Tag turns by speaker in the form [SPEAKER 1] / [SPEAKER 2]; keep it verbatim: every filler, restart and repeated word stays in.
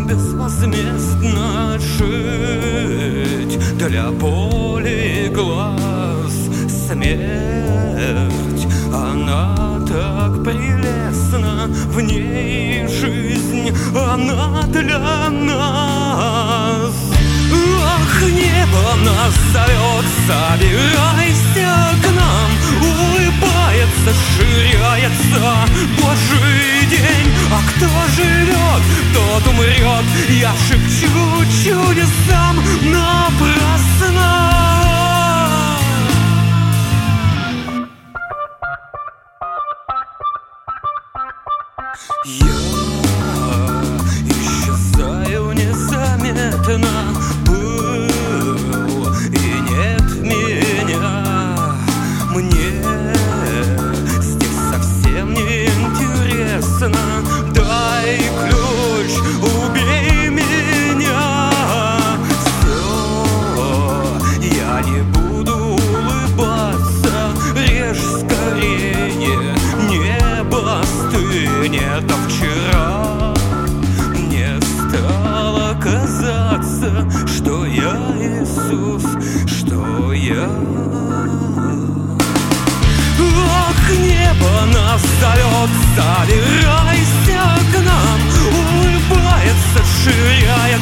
[SPEAKER 1] безвозмездно жить для боли глаз. Смерть, она так прелестна, в ней жизнь, она для нас. Ах, небо нас зовет, собирайся к нам. Улыбается, ширяется Божий день. А кто живет, тот умрет. Я шепчу чудесам напрасно. Я исчезаю незаметно. Был и нет меня. Мне здесь совсем не интересно. Дай ключ, убей меня. Все, я не буду улыбаться. Режь скорее, небо стынет. А вчера мне стало казаться, что я Иисус, что я. Ах, небо нас зовет, собирайся к нам. Улыбается, ширяя